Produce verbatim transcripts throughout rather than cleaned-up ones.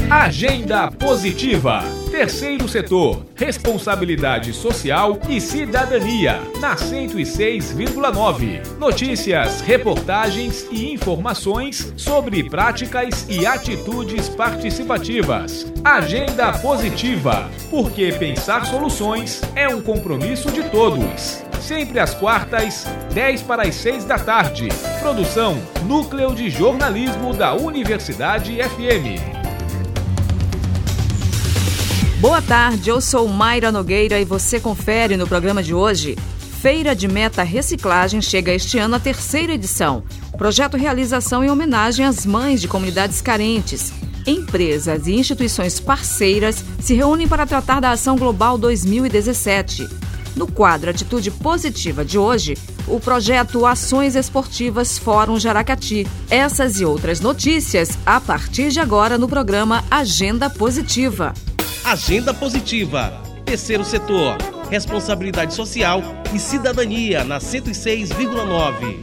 Agenda Positiva. Terceiro setor, responsabilidade social e cidadania, na cento e seis vírgula nove. Notícias, reportagens e informações sobre práticas e atitudes participativas. Agenda Positiva, porque pensar soluções é um compromisso de todos. Sempre às quartas, dez para as seis da tarde. Produção Núcleo de Jornalismo da Universidade F M. Boa tarde, eu sou Mayra Nogueira e você confere no programa de hoje. Feira de Meta Reciclagem chega este ano à terceira edição. Projeto Realização em homenagem às mães de comunidades carentes. Empresas e instituições parceiras se reúnem para tratar da Ação Global dois mil e dezessete. No quadro Atitude Positiva de hoje, o projeto Ações Esportivas Fórum Jaracati. Essas e outras notícias a partir de agora no programa Agenda Positiva. Agenda Positiva, terceiro setor, responsabilidade social e cidadania na cento e seis vírgula nove.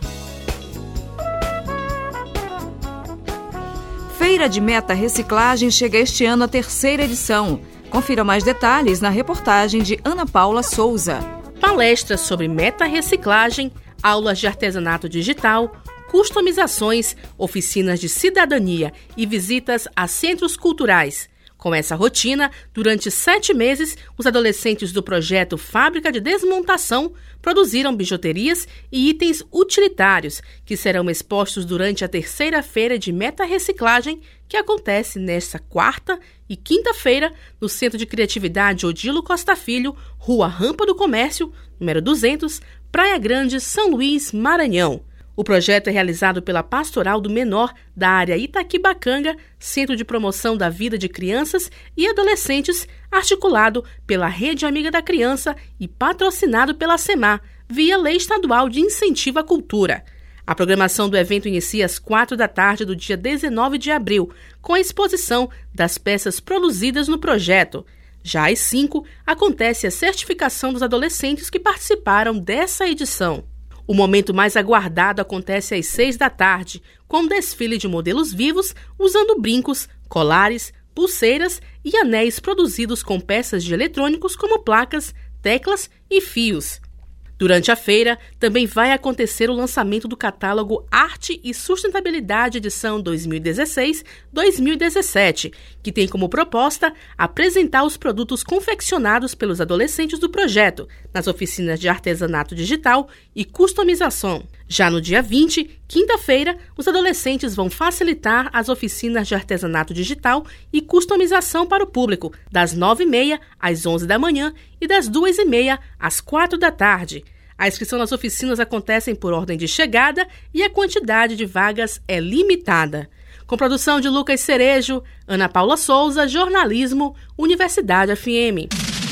Feira de Meta Reciclagem chega este ano à terceira edição. Confira mais detalhes na reportagem de Ana Paula Souza. Palestras sobre meta reciclagem, aulas de artesanato digital, customizações, oficinas de cidadania e visitas a centros culturais. Com essa rotina, durante sete meses, os adolescentes do projeto Fábrica de Desmontação produziram bijuterias e itens utilitários que serão expostos durante a terceira feira de meta reciclagem, que acontece nesta quarta e quinta-feira no Centro de Criatividade Odilo Costa Filho, Rua Rampa do Comércio, número duzentos, Praia Grande, São Luís, Maranhão. O projeto é realizado pela Pastoral do Menor da área Itaquibacanga, Centro de Promoção da Vida de Crianças e Adolescentes, articulado pela Rede Amiga da Criança e patrocinado pela SEMAR, via Lei Estadual de Incentivo à Cultura. A programação do evento inicia às quatro da tarde do dia dezenove de abril, com a exposição das peças produzidas no projeto. Já às cinco, acontece a certificação dos adolescentes que participaram dessa edição. O momento mais aguardado acontece às seis da tarde, com um desfile de modelos vivos usando brincos, colares, pulseiras e anéis produzidos com peças de eletrônicos como placas, teclas e fios. Durante a feira, também vai acontecer o lançamento do catálogo Arte e Sustentabilidade edição dois mil e dezesseis dois mil e dezessete, que tem como proposta apresentar os produtos confeccionados pelos adolescentes do projeto nas oficinas de artesanato digital e customização. Já no dia vinte, quinta-feira, os adolescentes vão facilitar as oficinas de artesanato digital e customização para o público, das nove e meia às onze da manhã e das duas e meia às quatro da tarde. A inscrição nas oficinas acontecem por ordem de chegada e a quantidade de vagas é limitada. Com produção de Lucas Cerejo, Ana Paula Souza, Jornalismo, Universidade F M.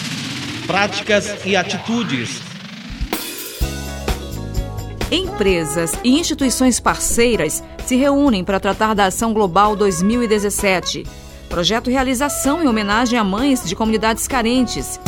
Práticas e atitudes. Empresas e instituições parceiras se reúnem para tratar da Ação Global dois mil e dezessete. Projeto Realização em homenagem a mães de comunidades carentes.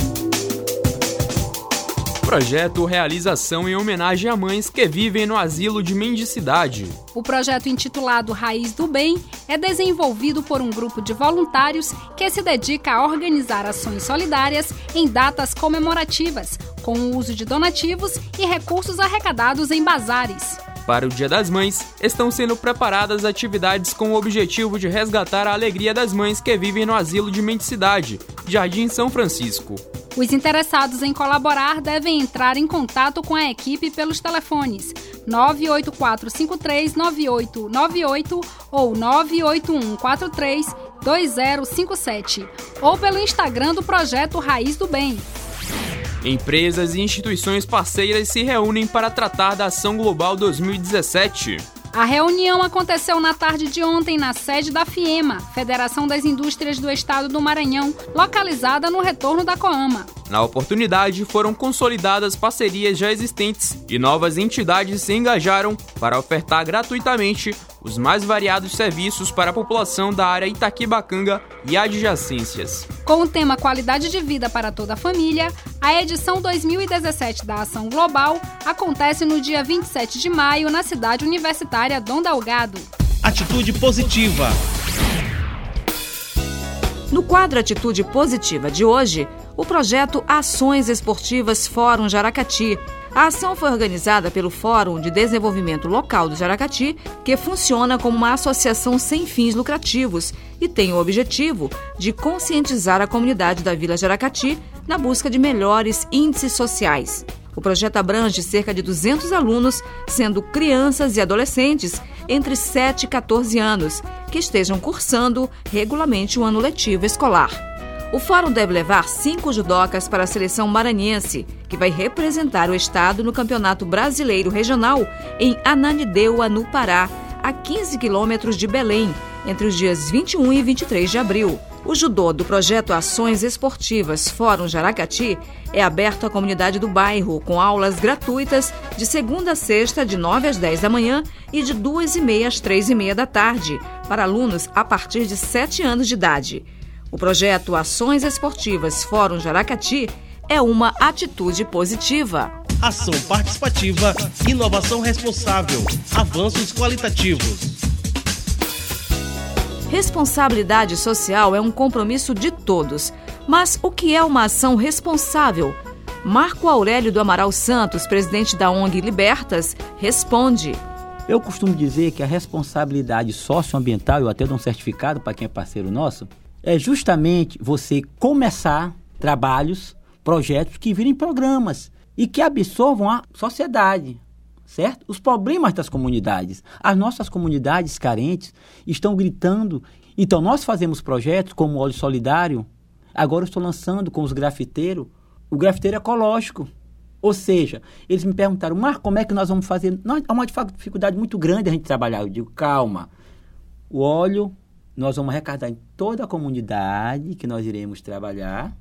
Projeto Realização em homenagem a mães que vivem no asilo de mendicidade. O projeto intitulado Raiz do Bem é desenvolvido por um grupo de voluntários que se dedica a organizar ações solidárias em datas comemorativas, com o uso de donativos e recursos arrecadados em bazares. Para o Dia das Mães, estão sendo preparadas atividades com o objetivo de resgatar a alegria das mães que vivem no asilo de mendicidade, Jardim São Francisco. Os interessados em colaborar devem entrar em contato com a equipe pelos telefones nove oito quatro cinco três nove oito nove oito ou nove oito um quatro três dois zero cinco sete ou pelo Instagram do Projeto Raiz do Bem. Empresas e instituições parceiras se reúnem para tratar da Ação Global dois mil e dezessete. A reunião aconteceu na tarde de ontem na sede da FIEMA, Federação das Indústrias do Estado do Maranhão, localizada no retorno da Coama. Na oportunidade, foram consolidadas parcerias já existentes e novas entidades se engajaram para ofertar gratuitamente os mais variados serviços para a população da área Itaquibacanga e adjacências. Com o tema Qualidade de Vida para toda a Família, a edição dois mil e dezessete da Ação Global acontece no dia vinte e sete de maio na cidade universitária Dom Delgado. Atitude positiva. No quadro Atitude Positiva de hoje, o projeto Ações Esportivas Fórum Jaracati. A ação foi organizada pelo Fórum de Desenvolvimento Local do Jaracati, que funciona como uma associação sem fins lucrativos e tem o objetivo de conscientizar a comunidade da Vila Jaracati na busca de melhores índices sociais. O projeto abrange cerca de duzentos alunos, sendo crianças e adolescentes entre sete e quatorze anos, que estejam cursando regularmente o ano letivo escolar. O fórum deve levar cinco judocas para a seleção maranhense, que vai representar o estado no Campeonato Brasileiro Regional em Ananindeua, no Pará, a quinze quilômetros de Belém, entre os dias vinte e um e vinte e três de abril. O judô do projeto Ações Esportivas Fórum Jaracati é aberto à comunidade do bairro, com aulas gratuitas de segunda a sexta, de nove às dez da manhã e de duas e meia às três e meia da tarde, para alunos a partir de sete anos de idade. O projeto Ações Esportivas Fórum Jaracati é uma atitude positiva. Ação participativa, inovação responsável, avanços qualitativos. Responsabilidade social é um compromisso de todos. Mas o que é uma ação responsável? Marco Aurélio do Amaral Santos, presidente da O N G Libertas, responde. Eu costumo dizer que a responsabilidade socioambiental, eu até dou um certificado para quem é parceiro nosso, é justamente você começar trabalhos, projetos que virem programas e que absorvam a sociedade. Certo? Os problemas das comunidades. As nossas comunidades carentes estão gritando. Então, nós fazemos projetos como o Óleo Solidário. Agora eu estou lançando com os grafiteiros o grafiteiro ecológico. Ou seja, eles me perguntaram, mas como é que nós vamos fazer? Nós, há uma dificuldade muito grande a gente trabalhar. Eu digo, calma. O óleo nós vamos arrecadar em toda a comunidade que nós iremos trabalhar.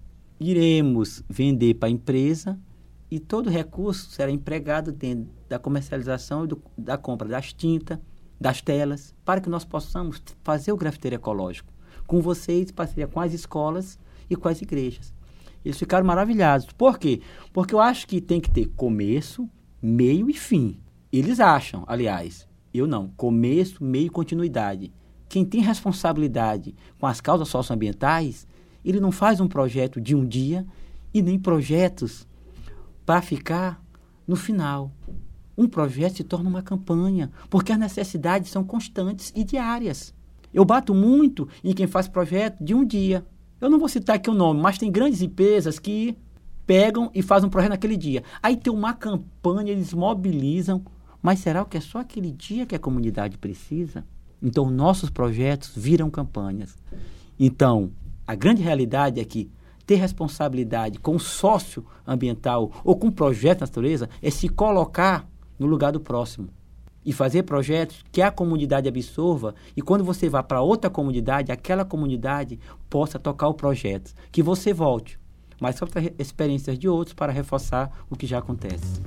Iremos vender para a empresa. E todo o recurso será empregado dentro da comercialização e do, da compra das tintas, das telas, para que nós possamos fazer o grafiteiro ecológico com vocês, em parceria com as escolas e com as igrejas. Eles ficaram maravilhados. Por quê? Porque eu acho que tem que ter começo, meio e fim. Eles acham, aliás, eu não, começo, meio e continuidade. Quem tem responsabilidade com as causas socioambientais, ele não faz um projeto de um dia e nem projetos para ficar no final. Um projeto se torna uma campanha, porque as necessidades são constantes e diárias. Eu bato muito em quem faz projeto de um dia. Eu não vou citar aqui o nome, mas tem grandes empresas que pegam e fazem um projeto naquele dia. Aí tem uma campanha, eles mobilizam, mas será que é só aquele dia que a comunidade precisa? Então, nossos projetos viram campanhas. Então, a grande realidade é que ter responsabilidade com o sócio ambiental ou com o projeto de natureza é se colocar no lugar do próximo e fazer projetos que a comunidade absorva e quando você vá para outra comunidade, aquela comunidade possa tocar o projeto, que você volte, mas só para experiências de outros para reforçar o que já acontece.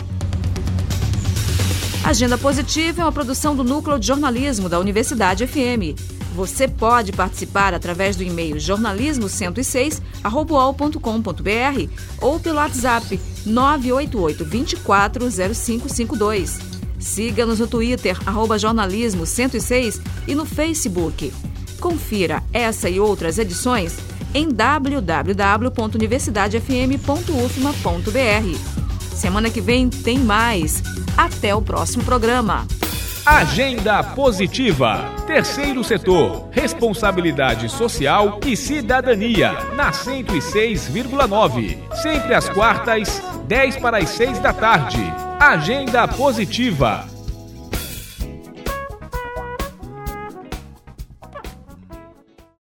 Agenda Positiva é uma produção do Núcleo de Jornalismo da Universidade F M. Você pode participar através do e-mail jornalismo cento e seis arroba u o l ponto com ponto b r ou pelo WhatsApp nove oito oito, dois quatro zero cinco cinco dois. Siga-nos no Twitter, arroba jornalismo cento e seis e no Facebook. Confira essa e outras edições em w w w ponto universidade f m ponto u f m a ponto b r. Semana que vem tem mais. Até o próximo programa. Agenda Positiva. Terceiro setor. Responsabilidade social e cidadania. Na cento e seis vírgula nove. Sempre às quartas, dez para as seis da tarde. Agenda Positiva.